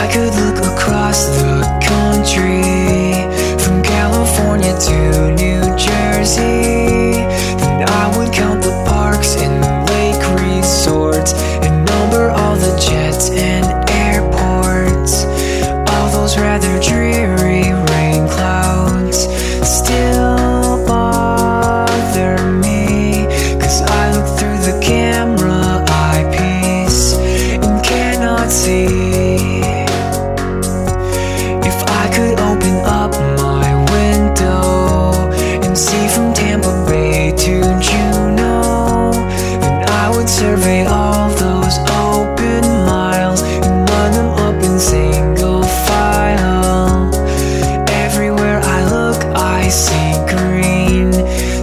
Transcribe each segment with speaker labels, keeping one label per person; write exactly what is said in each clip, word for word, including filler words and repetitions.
Speaker 1: could look across the country, from California to New Jersey, then I would count the parks and lake resorts and number all the jets and airports. All those rather dreary rain clouds still bother me, 'cause I look through the camera eyepiece and cannot see. If I could open up my window and see from Tampa Bay to Juneau, then I would survey all those open miles and run them up in single file. Everywhere I look I see green,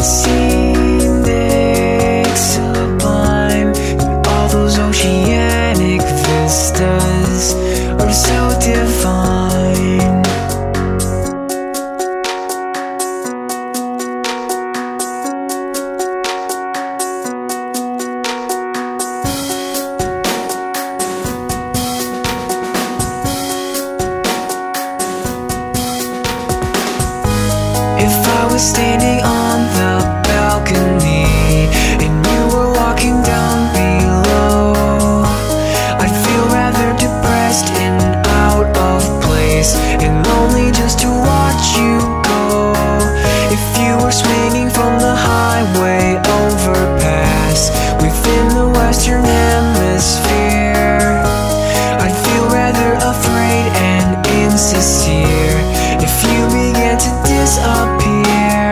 Speaker 1: scenic, sublime, and all those oceanic vistas are so divine. If I was standing on the balcony and you were walking down below, I'd feel rather depressed and out of place and lonely just to watch you go. If you were swinging from the highway overpass within the Western Hemisphere, I'd feel rather afraid and insincere if you began to disappear.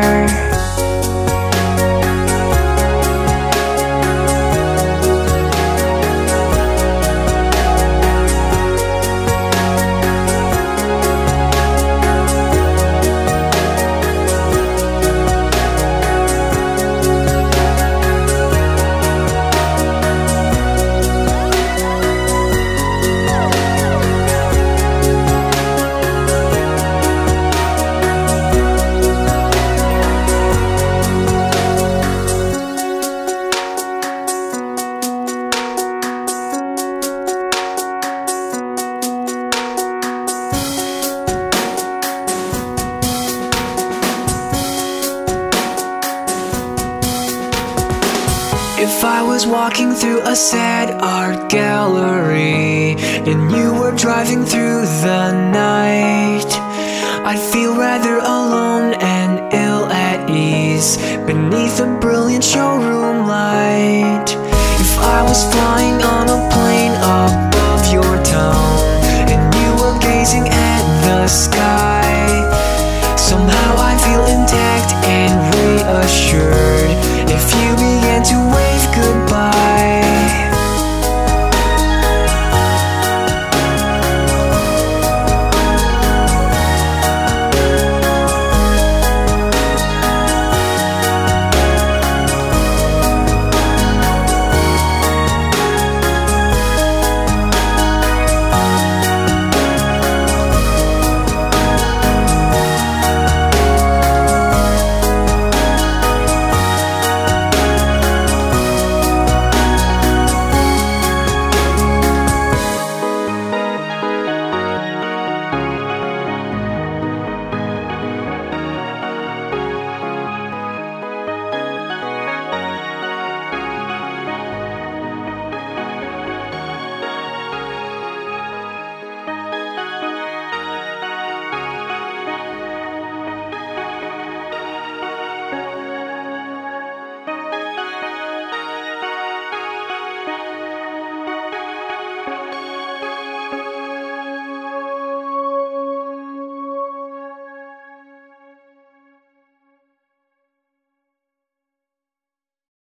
Speaker 1: If I was walking through a sad art gallery and you were driving through the night, I'd feel rather alone and ill at ease beneath a brilliant showroom light. If I was flying on a